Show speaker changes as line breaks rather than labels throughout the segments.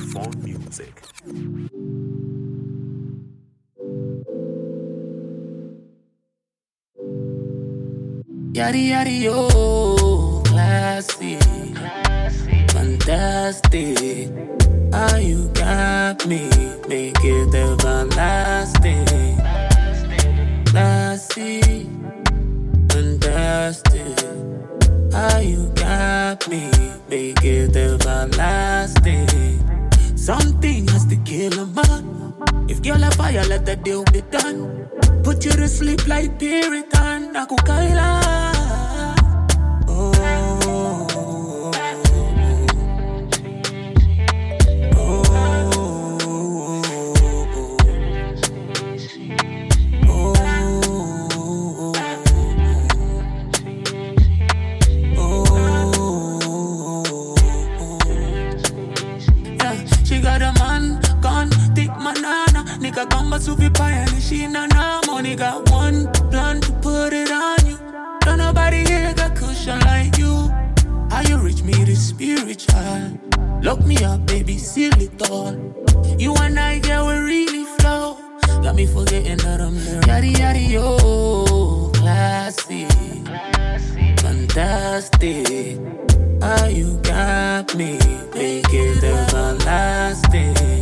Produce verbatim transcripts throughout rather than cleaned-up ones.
Phone music.
Yadi yadi yo, classy, fantastic. How you got me, make it everlasting. Classy, fantastic. How you got me, make it everlasting. Something has to kill a man. If girl a fire, let the deal be done. Put you to sleep like Puritan, Naku Kaila. Oh, oh, oh, oh, yeah, she got a man, gone, thick manana. Nigga come but sufi pie and she na na. Money got one plan to put it on you. Don't nobody here got cushion like you. How you reach me this spiritual? Lock me up, baby, seal it all. You and I, girl, we really flow. Got me forgetting that I'm there. Yadi yadi yo, classy, fantastic. How you got me, make it everlasting.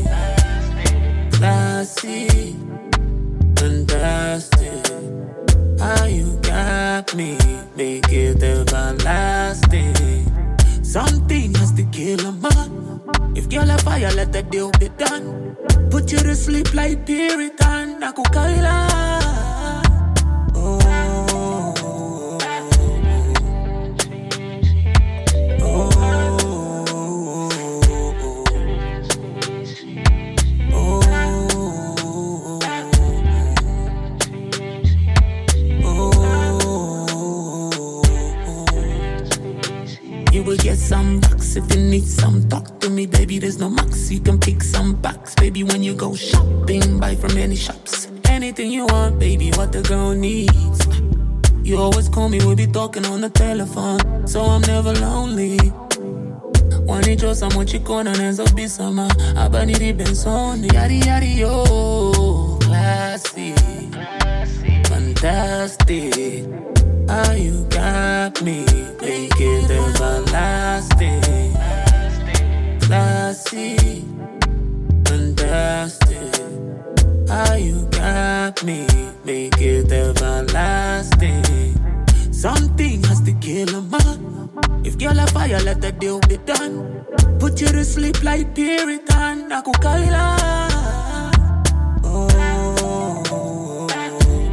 Classy, fantastic. How you got me, make it everlasting. Something has to kill a man. If girl a fire, let the deal be done. Put you to sleep like Puritan, Naku Kaila. Oh, oh, oh, you will get some bucks if you need some. Talk to me, baby, there's no max. You can pick some bucks, baby, when you go shopping. Buy from any shops. Anything you want, baby, what the girl needs. You always call me, we be talking on the telephone. So I'm never lonely. Wanichosa mochikona nenzo bisama. Abaniri bensoni. Yadi yadi yo, classy, fantastic. How you got me, make it everlasting. Classy, fantastic. How you got me, make it everlasting. Something has to kill a man. If girl a fire, let the deal be done. Put you to sleep like Puritan, Naku Kaila.